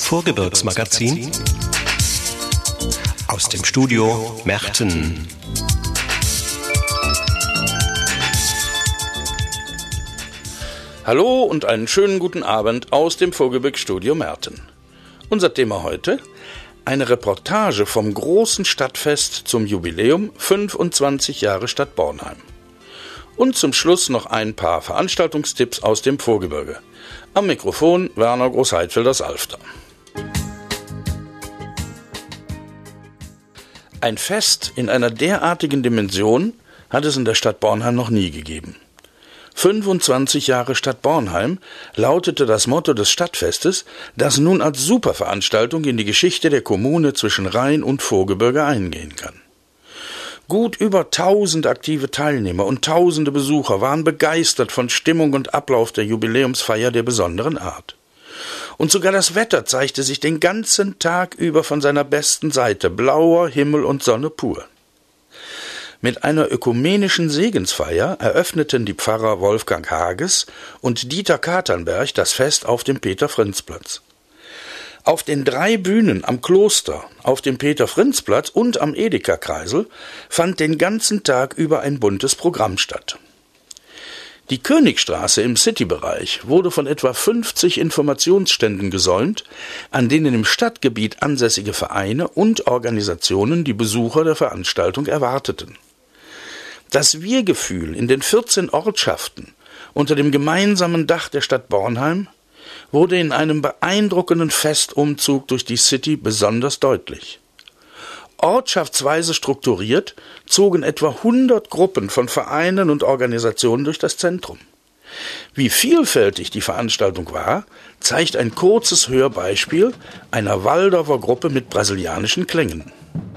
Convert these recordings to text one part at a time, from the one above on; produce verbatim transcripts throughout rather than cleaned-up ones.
Vorgebirgsmagazin aus dem Studio Merten. Hallo und einen schönen guten Abend aus dem Vorgebirgsstudio Merten. Unser Thema heute: eine Reportage vom großen Stadtfest zum Jubiläum fünfundzwanzig Jahre Stadt Bornheim. Und zum Schluss noch ein paar Veranstaltungstipps aus dem Vorgebirge. Am Mikrofon Werner Großheidfeld aus Alfter. Ein Fest in einer derartigen Dimension hat es in der Stadt Bornheim noch nie gegeben. fünfundzwanzig Jahre Stadt Bornheim lautete das Motto des Stadtfestes, das nun als Superveranstaltung in die Geschichte der Kommune zwischen Rhein und Vorgebirge eingehen kann. Gut über tausend aktive Teilnehmer und tausende Besucher waren begeistert von Stimmung und Ablauf der Jubiläumsfeier der besonderen Art. Und sogar das Wetter zeigte sich den ganzen Tag über von seiner besten Seite, blauer Himmel und Sonne pur. Mit einer ökumenischen Segensfeier eröffneten die Pfarrer Wolfgang Hages und Dieter Katernberg das Fest auf dem Peter-Frinz-Platz. Auf den drei Bühnen am Kloster, auf dem Peter-Frinz-Platz und am Edeka-Kreisel fand den ganzen Tag über ein buntes Programm statt. Die Königstraße im Citybereich wurde von etwa fünfzig Informationsständen gesäumt, an denen im Stadtgebiet ansässige Vereine und Organisationen die Besucher der Veranstaltung erwarteten. Das Wir-Gefühl in den vierzehn Ortschaften unter dem gemeinsamen Dach der Stadt Bornheim wurde in einem beeindruckenden Festumzug durch die City besonders deutlich. Ortschaftsweise strukturiert zogen etwa hundert Gruppen von Vereinen und Organisationen durch das Zentrum. Wie vielfältig die Veranstaltung war, zeigt ein kurzes Hörbeispiel einer Waldorfer Gruppe mit brasilianischen Klängen.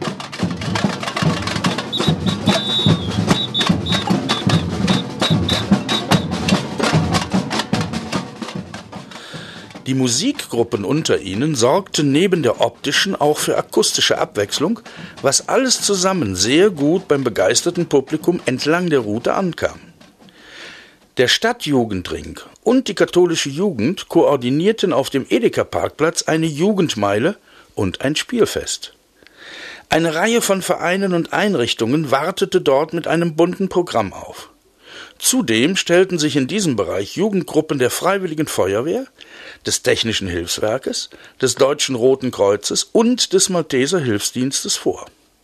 Die Musikgruppen unter ihnen sorgten neben der optischen auch für akustische Abwechslung, was alles zusammen sehr gut beim begeisterten Publikum entlang der Route ankam. Der Stadtjugendring und die katholische Jugend koordinierten auf dem Edeka-Parkplatz eine Jugendmeile und ein Spielfest. Eine Reihe von Vereinen und Einrichtungen wartete dort mit einem bunten Programm auf. Zudem stellten sich in diesem Bereich Jugendgruppen der Freiwilligen Feuerwehr, des Technischen Hilfswerkes, des Deutschen Roten Kreuzes und des Malteser Hilfsdienstes vor.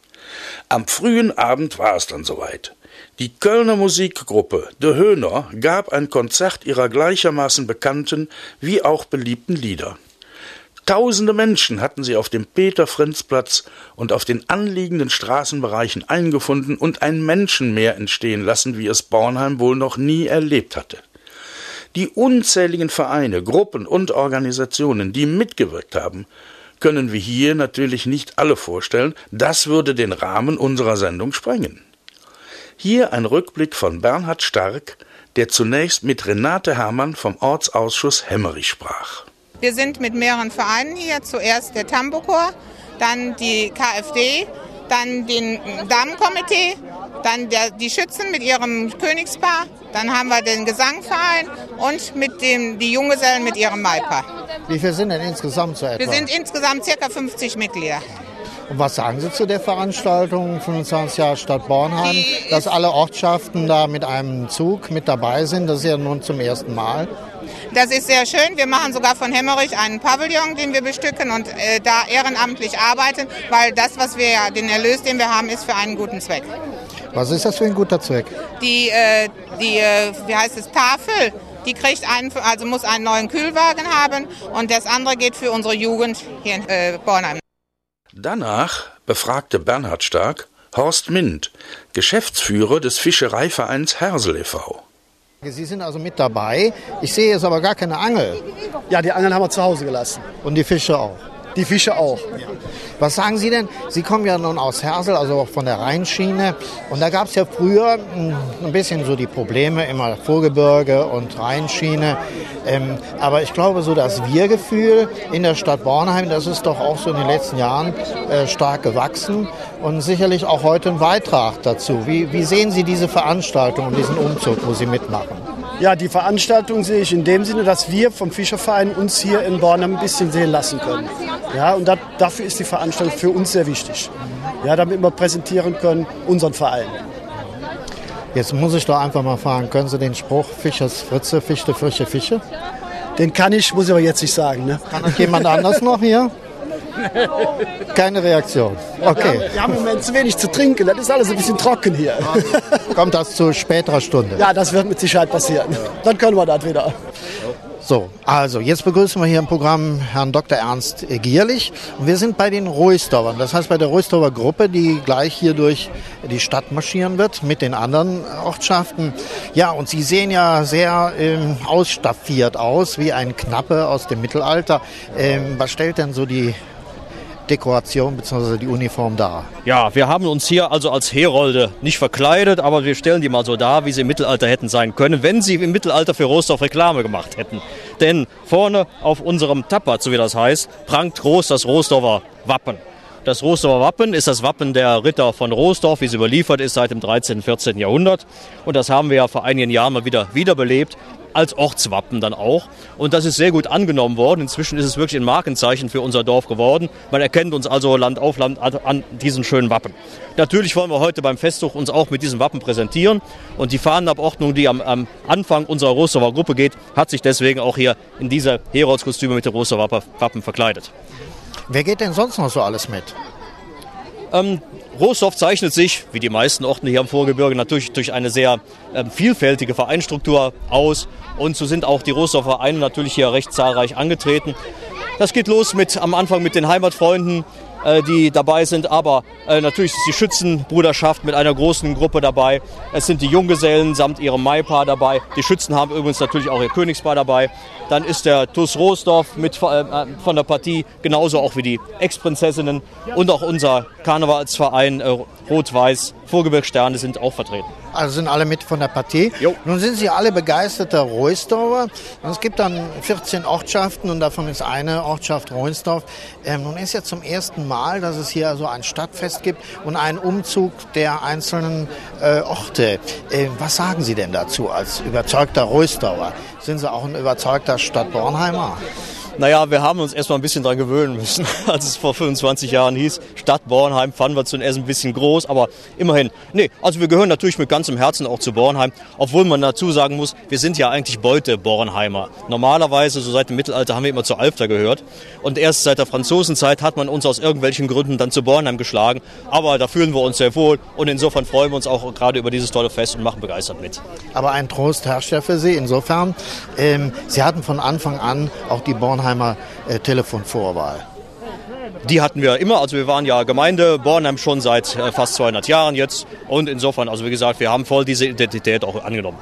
Am frühen Abend war es dann soweit. Die Kölner Musikgruppe De Höhner gab ein Konzert ihrer gleichermaßen bekannten wie auch beliebten Lieder. Tausende Menschen hatten sie auf dem Peter-Frinz-Platz und auf den anliegenden Straßenbereichen eingefunden und ein Menschenmeer entstehen lassen, wie es Bornheim wohl noch nie erlebt hatte. Die unzähligen Vereine, Gruppen und Organisationen, die mitgewirkt haben, können wir hier natürlich nicht alle vorstellen. Das würde den Rahmen unserer Sendung sprengen. Hier ein Rückblick von Bernhard Stark, der zunächst mit Renate Herrmann vom Ortsausschuss Hemmerich sprach. Wir sind mit mehreren Vereinen hier, zuerst der Tambourchor, dann die K F D, dann den Damenkomitee, dann der, die Schützen mit ihrem Königspaar, dann haben wir den Gesangverein und mit dem, die Junggesellen mit ihrem Maipaar. Wie viele sind denn insgesamt so etwa? Wir sind insgesamt ca. fünfzig Mitglieder. Und was sagen Sie zu der Veranstaltung fünfundzwanzig Jahre Stadt Bornheim, dass alle Ortschaften da mit einem Zug mit dabei sind? Das ist ja nun zum ersten Mal. Das ist sehr schön. Wir machen sogar von Hemmerich einen Pavillon, den wir bestücken und äh, da ehrenamtlich arbeiten, weil das, was wir ja, den Erlös, den wir haben, ist für einen guten Zweck. Was ist das für ein guter Zweck? Die, äh, die äh, wie heißt es, Tafel, die kriegt einen, also muss einen neuen Kühlwagen haben und das andere geht für unsere Jugend hier in äh, Bornheim. Danach befragte Bernhard Stark Horst Mint, Geschäftsführer des Fischereivereins Hersel e V Sie sind also mit dabei. Ich sehe jetzt aber gar keine Angel. Ja, die Angeln haben wir zu Hause gelassen. Und die Fische auch? Die Fische auch. Ja. Was sagen Sie denn? Sie kommen ja nun aus Hersel, also auch von der Rheinschiene. Und da gab es ja früher ein bisschen so die Probleme, immer Vorgebirge und Rheinschiene. Ähm, aber ich glaube, so das Wir-Gefühl in der Stadt Bornheim, das ist doch auch so in den letzten Jahren äh, stark gewachsen. Und sicherlich auch heute ein Beitrag dazu. Wie, wie sehen Sie diese Veranstaltung und diesen Umzug, wo Sie mitmachen? Ja, die Veranstaltung sehe ich in dem Sinne, dass wir vom Fischerverein uns hier in Bornheim ein bisschen sehen lassen können. Ja, und dat, dafür ist die Veranstaltung für uns sehr wichtig. Ja, damit wir präsentieren können, unseren Verein. Jetzt muss ich doch einfach mal fragen, können Sie den Spruch Fischers Fritze, Fischte, Frische, Fische? Den kann ich, muss ich aber jetzt nicht sagen. Ne? Kann das jemand anders noch hier? Keine Reaktion. Okay. Wir haben, wir haben im Moment zu wenig zu trinken, das ist alles ein bisschen trocken hier. Kommt das zu späterer Stunde? Ja, das wird mit Sicherheit passieren. Dann können wir das wieder. So, also jetzt begrüßen wir hier im Programm Herrn Doktor Ernst Gierlich. Und wir sind bei den Roisdorfern, das heißt bei der Roisdorfer Gruppe, die gleich hier durch die Stadt marschieren wird mit den anderen Ortschaften. Ja, und Sie sehen ja sehr ähm, ausstaffiert aus, wie ein Knappe aus dem Mittelalter. Ähm, was stellt denn so die Dekoration bzw. die Uniform dar? Ja, wir haben uns hier also als Herolde nicht verkleidet, aber wir stellen die mal so dar, wie sie im Mittelalter hätten sein können, wenn sie im Mittelalter für Rohsdorf Reklame gemacht hätten. Denn vorne auf unserem Tappert, so wie das heißt, prangt groß das Rohsdorfer Wappen. Das Rohsdorfer Wappen ist das Wappen der Ritter von Rohsdorf, wie es überliefert ist seit dem dreizehnten, vierzehnten Jahrhundert. Und das haben wir ja vor einigen Jahren mal wieder wiederbelebt, als Ortswappen dann auch. Und das ist sehr gut angenommen worden. Inzwischen ist es wirklich ein Markenzeichen für unser Dorf geworden. Man erkennt uns also Land auf Land an diesen schönen Wappen. Natürlich wollen wir heute beim Festzug uns auch mit diesem Wappen präsentieren. Und die Fahnenabordnung, die am, am Anfang unserer Rohsdorfer Gruppe geht, hat sich deswegen auch hier in diese Heroldzkostüme mit dem Rohsdorfer Wappen verkleidet. Wer geht denn sonst noch so alles mit? Ähm, Rohsdorf zeichnet sich, wie die meisten Orte hier im Vorgebirge, natürlich durch eine sehr ähm, vielfältige Vereinsstruktur aus. Und so sind auch die Rohsdorfer Vereine natürlich hier recht zahlreich angetreten. Das geht los mit am Anfang mit den Heimatfreunden, äh, die dabei sind, aber äh, natürlich ist die Schützenbruderschaft mit einer großen Gruppe dabei. Es sind die Junggesellen samt ihrem Maipaar dabei. Die Schützen haben übrigens natürlich auch ihr Königspaar dabei. Dann ist der T U S Rohsdorf mit äh, von der Partie, genauso auch wie die Ex-Prinzessinnen und auch unser Karnevalsverein äh, Rot-Weiß Vorgebirgssterne sind auch vertreten. Also sind alle mit von der Partie. Jo. Nun sind Sie alle begeisterte Roisdorfer. Und es gibt dann vierzehn Ortschaften und davon ist eine Ortschaft Roisdorf. Ähm, nun ist ja zum ersten Mal, dass es hier so ein Stadtfest gibt und einen Umzug der einzelnen äh, Orte. Äh, was sagen Sie denn dazu als überzeugter Roisdorfer? Sind Sie auch ein überzeugter Stadtbornheimer? Naja, wir haben uns erstmal ein bisschen dran gewöhnen müssen. Als es vor fünfundzwanzig Jahren hieß, Stadt Bornheim, fanden wir zunächst ein bisschen groß, aber immerhin. Nee, also wir gehören natürlich mit ganzem Herzen auch zu Bornheim, obwohl man dazu sagen muss, wir sind ja eigentlich Beute-Bornheimer. Normalerweise, so seit dem Mittelalter, haben wir immer zu Alfter gehört. Und erst seit der Franzosenzeit hat man uns aus irgendwelchen Gründen dann zu Bornheim geschlagen. Aber da fühlen wir uns sehr wohl und insofern freuen wir uns auch gerade über dieses tolle Fest und machen begeistert mit. Aber ein Trost herrscht ja für Sie insofern. Ähm, Sie hatten von Anfang an auch die Bornheimer äh, Telefonvorwahl. Die hatten wir immer, also wir waren ja Gemeinde Bornheim schon seit äh, fast zweihundert Jahren jetzt und insofern, also wie gesagt, wir haben voll diese Identität auch angenommen.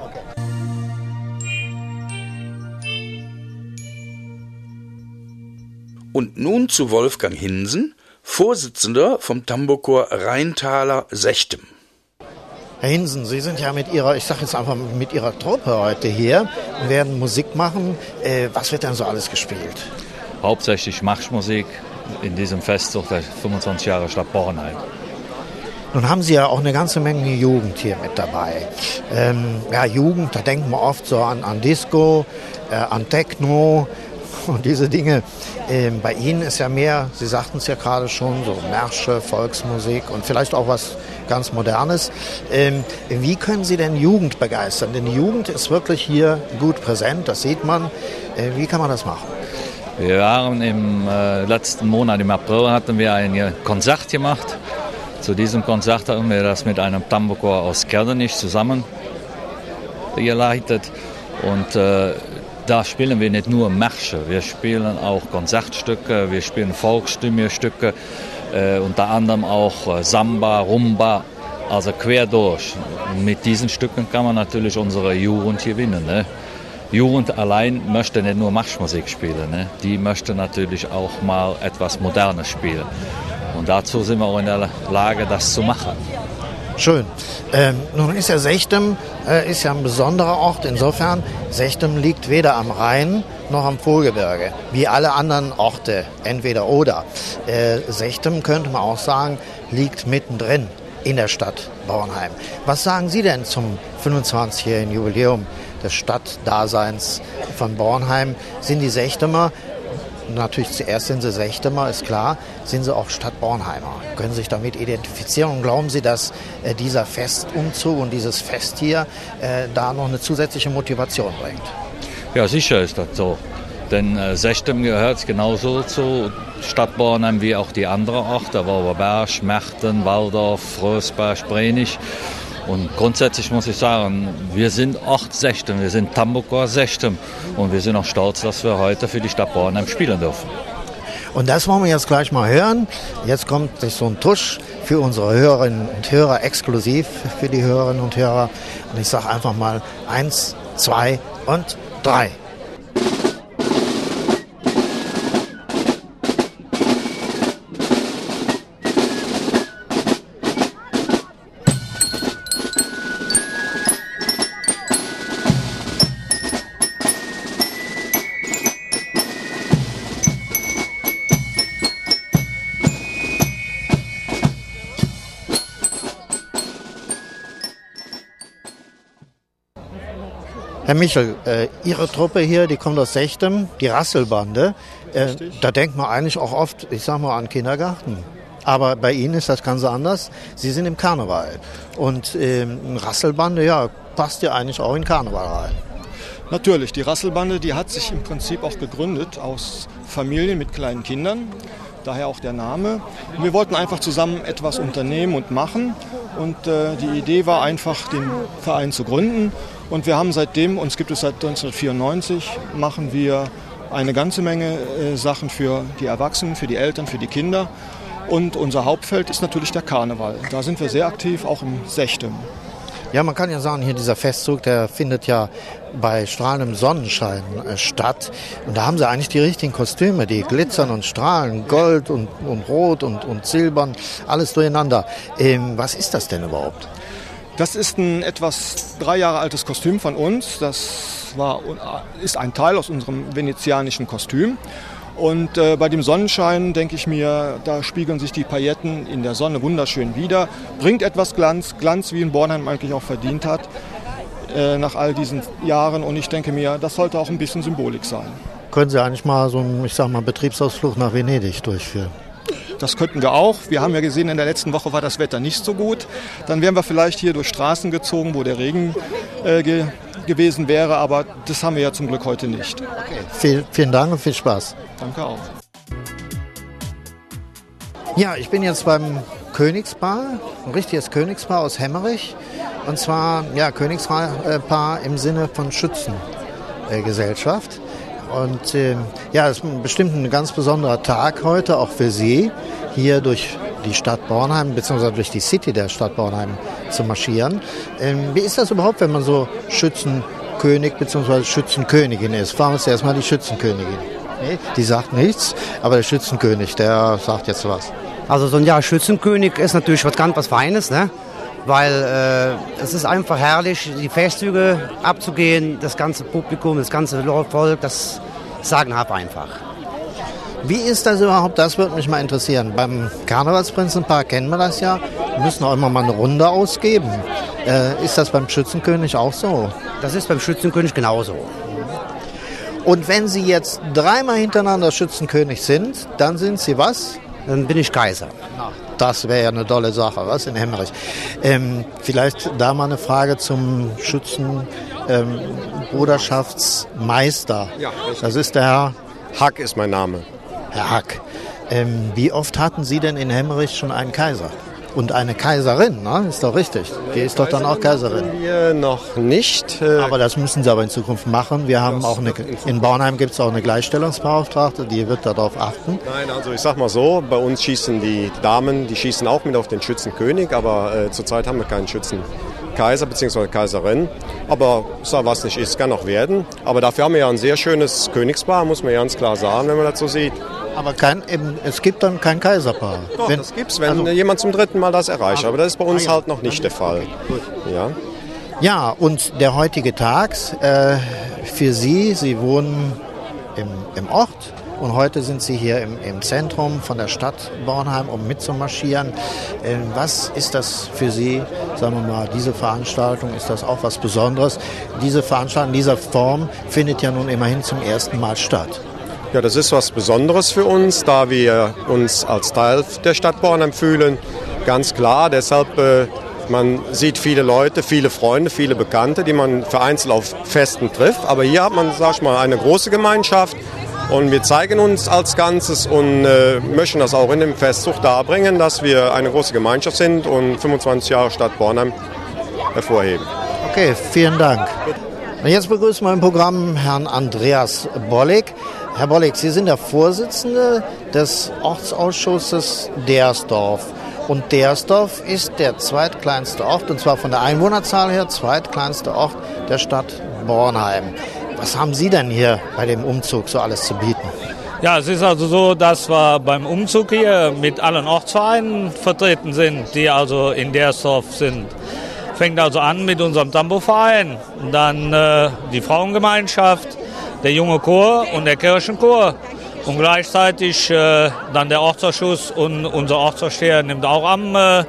Und nun zu Wolfgang Hinsen, Vorsitzender vom Tambourchor Rheintaler Sechtem. Herr Hinsen, Sie sind ja mit Ihrer, ich sage jetzt einfach mit Ihrer Truppe heute hier und werden Musik machen. Äh, was wird denn so alles gespielt? Hauptsächlich Marschmusik in diesem Festzug der fünfundzwanzig Jahre Stadt Bornheim. Nun haben Sie ja auch eine ganze Menge Jugend hier mit dabei. Ähm, ja, Jugend, da denkt man oft so an, an Disco, äh, an Techno und diese Dinge. Ähm, bei Ihnen ist ja mehr, Sie sagten es ja gerade schon, so Märsche, Volksmusik und vielleicht auch was ganz Modernes. Ähm, wie können Sie denn Jugend begeistern? Denn die Jugend ist wirklich hier gut präsent, das sieht man. Äh, wie kann man das machen? Wir waren im äh, letzten Monat, im April, hatten wir ein Konzert gemacht. Zu diesem Konzert haben wir das mit einem Tambourchor aus Kerdenisch zusammen geleitet. Und äh, da spielen wir nicht nur Märsche, wir spielen auch Konzertstücke, wir spielen Volksstimmestücke, äh, unter anderem auch äh, Samba, Rumba, also quer durch. Und mit diesen Stücken kann man natürlich unsere Jugend gewinnen. Ne? Jugend allein möchte nicht nur Marschmusik spielen, ne? Die möchte natürlich auch mal etwas Modernes spielen. Und dazu sind wir auch in der Lage, das zu machen. Schön. Ähm, nun ist ja Sechtem äh, ist ja ein besonderer Ort. Insofern, Sechtem liegt weder am Rhein noch am Vorgebirge, wie alle anderen Orte, entweder oder. Äh, Sechtem, könnte man auch sagen, liegt mittendrin in der Stadt Bornheim. Was sagen Sie denn zum fünfundzwanzigjährigen Jubiläum des Stadtdaseins von Bornheim, sind die Sechstemer. Natürlich zuerst sind sie Sechstemer, ist klar, sind sie auch Stadtbornheimer. Können Sie sich damit identifizieren und glauben Sie, dass äh, dieser Festumzug und dieses Fest hier äh, da noch eine zusätzliche Motivation bringt? Ja, sicher ist das so. Denn äh, Sechtem gehört genauso zu Stadt Bornheim wie auch die anderen Orte, Wauberberg, Merten, Waldorf, Frösberg, Brenich. Und grundsätzlich muss ich sagen, wir sind Ort Sechtem, wir sind Tambour Sechtem und wir sind auch stolz, dass wir heute für die Stadt Bornheim spielen dürfen. Und das wollen wir jetzt gleich mal hören. Jetzt kommt so ein Tusch für unsere Hörerinnen und Hörer, exklusiv für die Hörerinnen und Hörer. Und ich sage einfach mal eins, zwei und drei. Herr Michel, äh, Ihre Truppe hier, die kommt aus Sechtem, die Rasselbande. Äh, da denkt man eigentlich auch oft, ich sag mal, an Kindergarten. Aber bei Ihnen ist das Ganze anders. Sie sind im Karneval. Und ähm, Rasselbande, ja, passt ja eigentlich auch in Karneval rein. Natürlich, die Rasselbande, die hat sich im Prinzip auch gegründet aus Familien mit kleinen Kindern. Daher auch der Name. Und wir wollten einfach zusammen etwas unternehmen und machen. Und äh, die Idee war einfach, den Verein zu gründen. Und wir haben seitdem, uns gibt es seit neunzehnhundertvierundneunzig, machen wir eine ganze Menge äh, Sachen für die Erwachsenen, für die Eltern, für die Kinder. Und unser Hauptfeld ist natürlich der Karneval. Da sind wir sehr aktiv, auch im Sechtem. Ja, man kann ja sagen, hier dieser Festzug, der findet ja bei strahlendem Sonnenschein äh, statt. Und da haben sie eigentlich die richtigen Kostüme, die glitzern und strahlen, Gold und, und Rot und, und Silbern, alles durcheinander. Ähm, was ist das denn überhaupt? Das ist ein etwas drei Jahre altes Kostüm von uns. Das war, ist ein Teil aus unserem venezianischen Kostüm. Und äh, bei dem Sonnenschein denke ich mir, da spiegeln sich die Pailletten in der Sonne wunderschön wider. Bringt etwas Glanz, Glanz wie in Bornheim eigentlich auch verdient hat äh, nach all diesen Jahren. Und ich denke mir, das sollte auch ein bisschen Symbolik sein. Können Sie eigentlich mal so einen, ich sag mal, Betriebsausflug nach Venedig durchführen? Das könnten wir auch. Wir haben ja gesehen, in der letzten Woche war das Wetter nicht so gut. Dann wären wir vielleicht hier durch Straßen gezogen, wo der Regen äh, ge- gewesen wäre. Aber das haben wir ja zum Glück heute nicht. Okay. Viel, vielen Dank und viel Spaß. Danke auch. Ja, ich bin jetzt beim Königspaar, ein richtiges Königspaar aus Hemmerich. Und zwar, ja, Königspaar im Sinne von Schützengesellschaft. Und äh, ja, es ist bestimmt ein ganz besonderer Tag heute, auch für Sie, hier durch die Stadt Bornheim, beziehungsweise durch die City der Stadt Bornheim zu marschieren. Ähm, wie ist das überhaupt, wenn man so Schützenkönig bzw. Schützenkönigin ist? Fragen wir uns erstmal die Schützenkönigin. Nee, die sagt nichts, aber der Schützenkönig, der sagt jetzt was. Also so ein Jahr Schützenkönig ist natürlich was ganz was Feines, ne? Weil äh, es ist einfach herrlich, die Festzüge abzugehen, das ganze Publikum, das ganze Volk, das sagenhaft einfach. Wie ist das überhaupt? Das würde mich mal interessieren. Beim Karnevalsprinzenpaar kennen wir das ja. Wir müssen auch immer mal eine Runde ausgeben. Äh, ist das beim Schützenkönig auch so? Das ist beim Schützenkönig genauso. Und wenn Sie jetzt dreimal hintereinander Schützenkönig sind, dann sind Sie was? Dann bin ich Kaiser. Das wäre ja eine tolle Sache, was, in Hemmerich. Ähm, vielleicht da mal eine Frage zum Schützenbruderschaftsmeister. Ähm, ja, das ist der Herr Hack ist mein Name. Herr Hack. Ähm, wie oft hatten Sie denn in Hemmerich schon einen Kaiser? Und eine Kaiserin, ne? Ist doch richtig. Die ist doch dann auch Kaiserin. Wir noch nicht. Aber das müssen Sie aber in Zukunft machen. Wir haben auch eine, in Bornheim gibt es auch eine Gleichstellungsbeauftragte, die wird darauf achten. Nein, also ich sag mal so, bei uns schießen die Damen, die schießen auch mit auf den Schützenkönig, aber äh, zurzeit haben wir keinen Schützenkaiser bzw. Kaiserin. Aber so was nicht ist, kann noch werden. Aber dafür haben wir ja ein sehr schönes Königspaar, muss man ganz klar sagen, wenn man das so sieht. Aber kein, eben, es gibt dann kein Kaiserpaar. Doch, wenn, das gibt's, wenn also, jemand zum dritten Mal das erreicht. Aber das ist bei uns ah, ja. halt noch nicht der Fall. Gut. Ja. Ja, und der heutige Tag äh, für Sie, Sie wohnen im, im Ort und heute sind Sie hier im, im Zentrum von der Stadt Bornheim, um mitzumarschieren. Äh, was ist das für Sie, sagen wir mal, diese Veranstaltung, ist das auch was Besonderes? Diese Veranstaltung in dieser Form findet ja nun immerhin zum ersten Mal statt. Ja, das ist was Besonderes für uns, da wir uns als Teil der Stadt Bornheim fühlen. Ganz klar, deshalb, äh, man sieht viele Leute, viele Freunde, viele Bekannte, die man vereinzelt auf Festen trifft. Aber hier hat man, sag ich mal, eine große Gemeinschaft und wir zeigen uns als Ganzes und äh, möchten das auch in dem Festzug darbringen, dass wir eine große Gemeinschaft sind und fünfundzwanzig Jahre Stadt Bornheim hervorheben. Okay, vielen Dank. Und jetzt begrüßen wir im Programm Herrn Andreas Bollig. Herr Bollig, Sie sind der Vorsitzende des Ortsausschusses Dersdorf. Und Dersdorf ist der zweitkleinste Ort, und zwar von der Einwohnerzahl her, zweitkleinste Ort der Stadt Bornheim. Was haben Sie denn hier bei dem Umzug so alles zu bieten? Ja, es ist also so, dass wir beim Umzug hier mit allen Ortsvereinen vertreten sind, die also in Dersdorf sind. Fängt also an mit unserem Tambourverein, dann äh, die Frauengemeinschaft, der junge Chor und der Kirchenchor und gleichzeitig äh, dann der Ortsausschuss und unser Ortsvorsteher nimmt auch am, äh,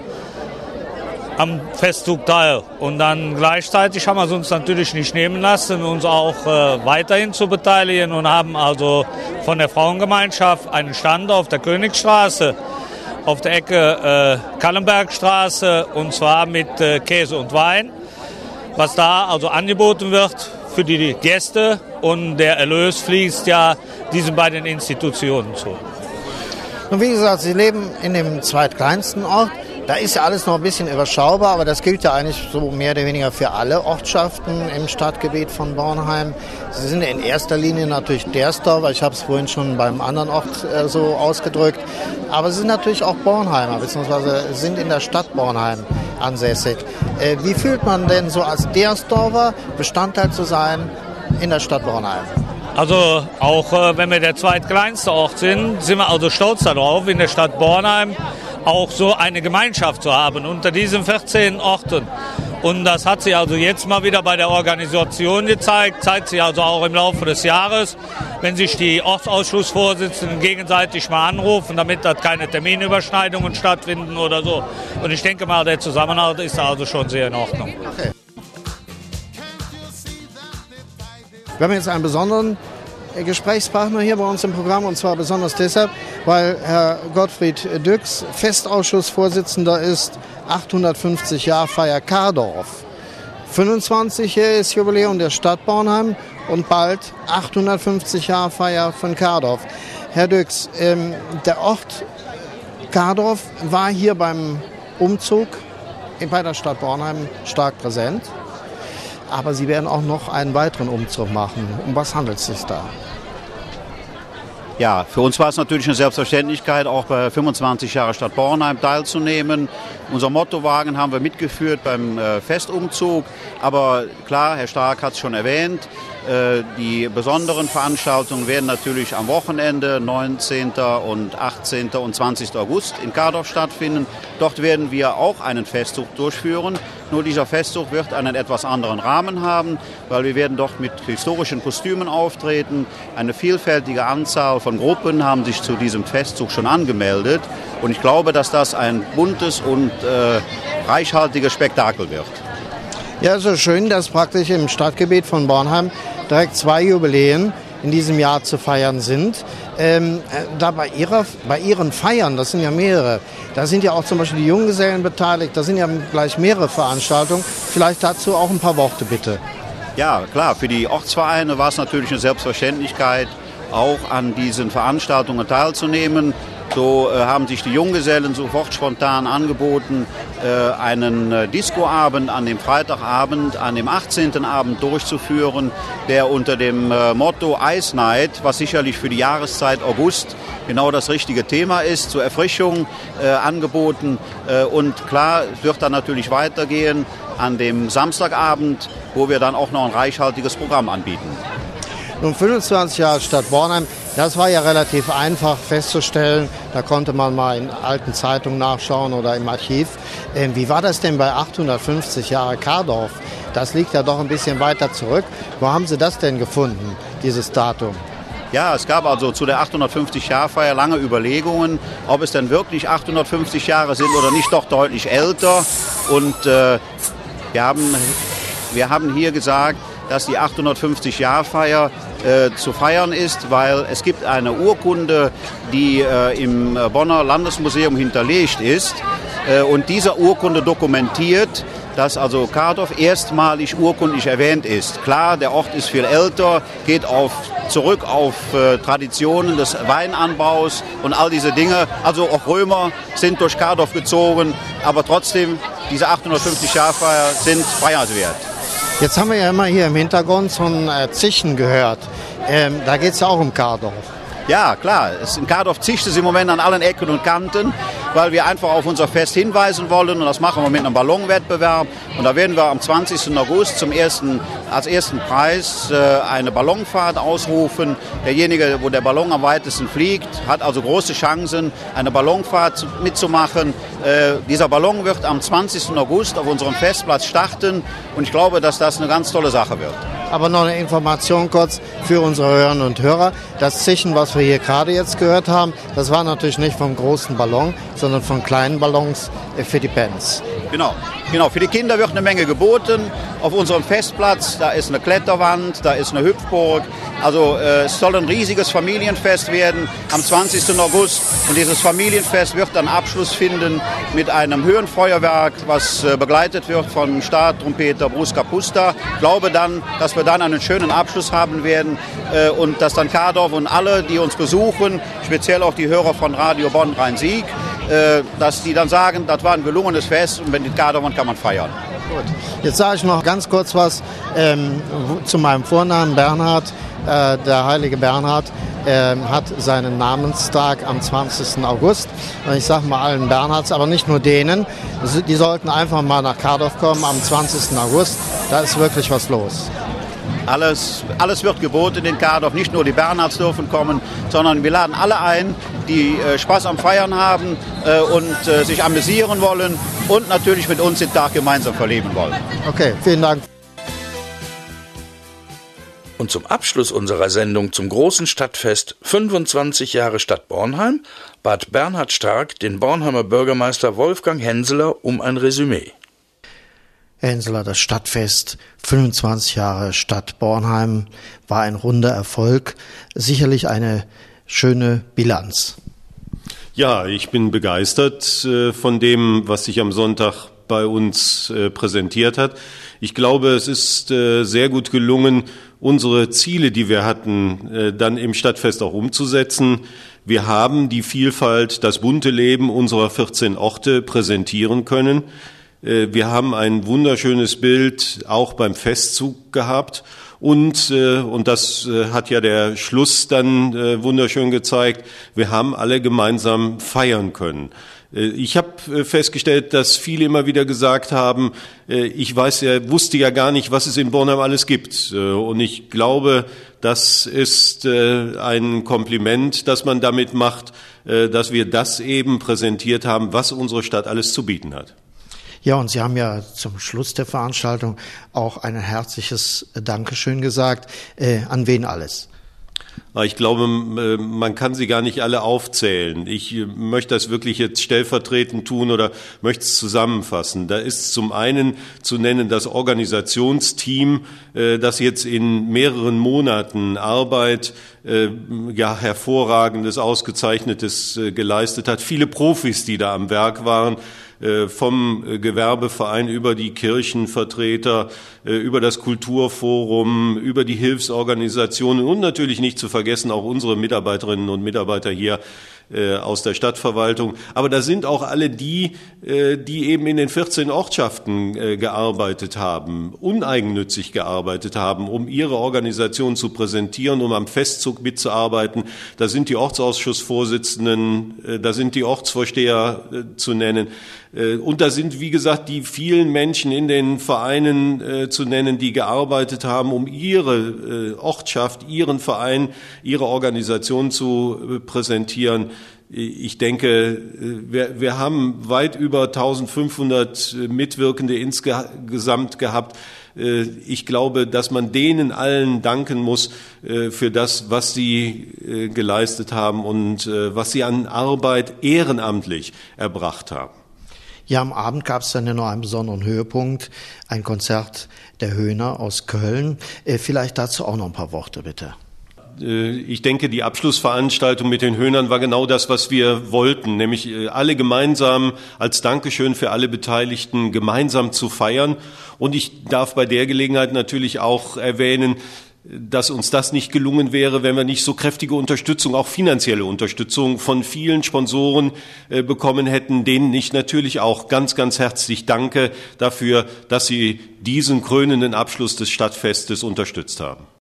am Festzug teil. Und dann gleichzeitig haben wir es uns natürlich nicht nehmen lassen, uns auch äh, weiterhin zu beteiligen und haben also von der Frauengemeinschaft einen Stand auf der Königstraße auf der Ecke äh, Kallenbergstraße und zwar mit äh, Käse und Wein, was da also angeboten wird für die Gäste und der Erlös fließt ja diesen beiden Institutionen zu. Und wie gesagt, Sie leben in dem zweitkleinsten Ort. Da ist ja alles noch ein bisschen überschaubar, aber das gilt ja eigentlich so mehr oder weniger für alle Ortschaften im Stadtgebiet von Bornheim. Sie sind in erster Linie natürlich Dersdorfer, ich habe es vorhin schon beim anderen Ort äh, so ausgedrückt, aber Sie sind natürlich auch Bornheimer, beziehungsweise sind in der Stadt Bornheim ansässig. Äh, wie fühlt man denn so als Dersdorfer Bestandteil zu sein in der Stadt Bornheim? Also auch äh, wenn wir der zweitkleinste Ort sind, sind wir also stolz darauf, in der Stadt Bornheim auch so eine Gemeinschaft zu haben unter diesen vierzehn Orten. Und das hat sich also jetzt mal wieder bei der Organisation gezeigt, zeigt sich also auch im Laufe des Jahres, wenn sich die Ortsausschussvorsitzenden gegenseitig mal anrufen, damit da keine Terminüberschneidungen stattfinden oder so. Und ich denke mal, der Zusammenhalt ist also schon sehr in Ordnung. Okay. Wir haben jetzt einen besonderen Gesprächspartner hier bei uns im Programm, und zwar besonders deshalb, weil Herr Gottfried Düx Festausschussvorsitzender ist, achthundertfünfzig Jahre Feier Kardorf. fünfundzwanzigjähriges Jubiläum der Stadt Bornheim und bald achthundertfünfzig Jahre Feier von Kardorf. Herr Düx, ähm, der Ort Kardorf war hier beim Umzug bei der Stadt Bornheim stark präsent. Aber Sie werden auch noch einen weiteren Umzug machen. Um was handelt es sich da? Ja, für uns war es natürlich eine Selbstverständlichkeit, auch bei fünfundzwanzig Jahre Stadt Bornheim teilzunehmen. Unser Mottowagen haben wir mitgeführt beim äh, Festumzug. Aber klar, Herr Stark hat es schon erwähnt, äh, die besonderen Veranstaltungen werden natürlich am Wochenende, neunzehnten und achtzehnten und zwanzigsten August in Kardorf stattfinden. Dort werden wir auch einen Festzug durchführen. Nur dieser Festzug wird einen etwas anderen Rahmen haben, weil wir werden dort mit historischen Kostümen auftreten. Eine vielfältige Anzahl von Gruppen haben sich zu diesem Festzug schon angemeldet. Und ich glaube, dass das ein buntes und äh, reichhaltiges Spektakel wird. Ja, es ist schön, dass praktisch im Stadtgebiet von Bornheim direkt zwei Jubiläen in diesem Jahr zu feiern sind. Ähm, da bei, ihrer, bei Ihren Feiern, das sind ja mehrere, da sind ja auch zum Beispiel die Junggesellen beteiligt, da sind ja gleich mehrere Veranstaltungen. Vielleicht dazu auch ein paar Worte, bitte. Ja, klar, für die Ortsvereine war es natürlich eine Selbstverständlichkeit, auch an diesen Veranstaltungen teilzunehmen. So äh, haben sich die Junggesellen sofort spontan angeboten, äh, einen äh, Discoabend an dem Freitagabend, an dem achtzehnten Abend durchzuführen, der unter dem äh, Motto Ice Night, was sicherlich für die Jahreszeit August genau das richtige Thema ist, zur Erfrischung äh, angeboten. Äh, und klar, es wird dann natürlich weitergehen an dem Samstagabend, wo wir dann auch noch ein reichhaltiges Programm anbieten. Nun, fünfundzwanzig Jahre Stadt Bornheim, das war ja relativ einfach festzustellen. Da konnte man mal in alten Zeitungen nachschauen oder im Archiv. Ähm, wie war das denn bei achthundertfünfzig Jahre Kardorf? Das liegt ja doch ein bisschen weiter zurück. Wo haben Sie das denn gefunden, dieses Datum? Ja, es gab also zu der achthundertfünfzig-Jahr-Feier lange Überlegungen, ob es denn wirklich achthundertfünfzig Jahre sind oder nicht doch deutlich älter. Und äh, wir haben, wir haben hier gesagt, dass die achthundertfünfzig-Jahr-Feier äh, zu feiern ist, weil es gibt eine Urkunde, die äh, im Bonner Landesmuseum hinterlegt ist. Äh, und diese Urkunde dokumentiert, dass also Kardorf erstmalig urkundlich erwähnt ist. Klar, der Ort ist viel älter, geht auf, zurück auf äh, Traditionen des Weinanbaus und all diese Dinge. Also auch Römer sind durch Kardorf gezogen, aber trotzdem, diese achthundertfünfzig-Jahr-Feier sind feiernswert. Jetzt haben wir ja immer hier im Hintergrund von äh, Zischen gehört. Ähm, da geht es ja auch um Kardorf. Ja, klar. In Kardorf zischt es im Moment an allen Ecken und Kanten, weil wir einfach auf unser Fest hinweisen wollen. Und das machen wir mit einem Ballonwettbewerb. Und da werden wir am zwanzigsten August zum ersten, als ersten Preis äh, eine Ballonfahrt ausrufen. Derjenige, wo der Ballon am weitesten fliegt, hat also große Chancen, eine Ballonfahrt mitzumachen. Äh, dieser Ballon wird am zwanzigsten August auf unserem Festplatz starten. Und ich glaube, dass das eine ganz tolle Sache wird. Aber noch eine Information kurz für unsere Hörerinnen und Hörer. Das Zischen, was wir hier gerade jetzt gehört haben, das war natürlich nicht vom großen Ballon, sondern von kleinen Ballons für die Bands. Genau. Genau, für die Kinder wird eine Menge geboten. Auf unserem Festplatz, da ist eine Kletterwand, da ist eine Hüpfburg. Also äh, es soll ein riesiges Familienfest werden am zwanzigsten August. Und dieses Familienfest wird dann Abschluss finden mit einem Höhenfeuerwerk, was äh, begleitet wird von Startrompeter Bruce Kapusta. Ich glaube dann, dass wir dann einen schönen Abschluss haben werden äh, und dass dann Kardorf und alle, die uns besuchen, speziell auch die Hörer von Radio Bonn Rhein-Sieg, äh, dass die dann sagen, das war ein gelungenes Fest und mit Kardorf kann man feiern. Gut. Jetzt sage ich noch ganz kurz was ähm, zu meinem Vornamen Bernhard. Äh, der heilige Bernhard äh, hat seinen Namenstag am zwanzigsten August. Und ich sage mal allen Bernhards, aber nicht nur denen, die sollten einfach mal nach Kardorf kommen am zwanzigsten August. Da ist wirklich was los. Alles, alles wird geboten in Kardorf, nicht nur die Bernhards dürfen kommen, sondern wir laden alle ein, die äh, Spaß am Feiern haben äh, und äh, sich amüsieren wollen und natürlich mit uns den Tag gemeinsam verleben wollen. Okay, vielen Dank. Und zum Abschluss unserer Sendung zum großen Stadtfest fünfundzwanzig Jahre Stadt Bornheim bat Bernhard Stark den Bornheimer Bürgermeister Wolfgang Henseler um ein Resümee. Herr Henseler, das Stadtfest fünfundzwanzig Jahre Stadt Bornheim war ein runder Erfolg, sicherlich eine schöne Bilanz. Ja, ich bin begeistert äh, von dem, was sich am Sonntag bei uns äh, präsentiert hat. Ich glaube, es ist äh, sehr gut gelungen, unsere Ziele, die wir hatten, äh, dann im Stadtfest auch umzusetzen. Wir haben die Vielfalt, das bunte Leben unserer vierzehn Orte präsentieren können. Wir haben ein wunderschönes Bild auch beim Festzug gehabt und, und das hat ja der Schluss dann wunderschön gezeigt, wir haben alle gemeinsam feiern können. Ich habe festgestellt, dass viele immer wieder gesagt haben, ich weiß ja, wusste ja gar nicht, was es in Bornheim alles gibt. Und ich glaube, das ist ein Kompliment, das man damit macht, dass wir das eben präsentiert haben, was unsere Stadt alles zu bieten hat. Ja, und Sie haben ja zum Schluss der Veranstaltung auch ein herzliches Dankeschön gesagt. Äh, an wen alles? Ich glaube, man kann sie gar nicht alle aufzählen. Ich möchte das wirklich jetzt stellvertretend tun oder möchte es zusammenfassen. Da ist zum einen zu nennen das Organisationsteam, das jetzt in mehreren Monaten Arbeit, ja, hervorragendes, ausgezeichnetes geleistet hat. Viele Profis, die da am Werk waren, vom Gewerbeverein über die Kirchenvertreter, über das Kulturforum, über die Hilfsorganisationen und natürlich nicht zu vergessen auch unsere Mitarbeiterinnen und Mitarbeiter hier aus der Stadtverwaltung. Aber da sind auch alle die, die eben in den vierzehn Ortschaften gearbeitet haben, uneigennützig gearbeitet haben, um ihre Organisation zu präsentieren, um am Festzug mitzuarbeiten. Da sind die Ortsausschussvorsitzenden, da sind die Ortsvorsteher zu nennen. Und da sind, wie gesagt, die vielen Menschen in den Vereinen äh, zu nennen, die gearbeitet haben, um ihre äh, Ortschaft, ihren Verein, ihre Organisation zu äh, präsentieren. ich denke, wir, wir haben weit über eintausendfünfhundert Mitwirkende insgesamt gehabt. Ich glaube, dass man denen allen danken muss für das, was sie geleistet haben und was sie an Arbeit ehrenamtlich erbracht haben. Ja, am Abend gab es dann ja noch einen besonderen Höhepunkt, ein Konzert der Höhner aus Köln. Vielleicht dazu auch noch ein paar Worte, bitte. Ich denke, die Abschlussveranstaltung mit den Höhnern war genau das, was wir wollten, nämlich alle gemeinsam als Dankeschön für alle Beteiligten gemeinsam zu feiern. Und ich darf bei der Gelegenheit natürlich auch erwähnen, dass uns das nicht gelungen wäre, wenn wir nicht so kräftige Unterstützung, auch finanzielle Unterstützung von vielen Sponsoren äh, bekommen hätten, denen ich natürlich auch ganz, ganz herzlich danke dafür, dass sie diesen krönenden Abschluss des Stadtfestes unterstützt haben.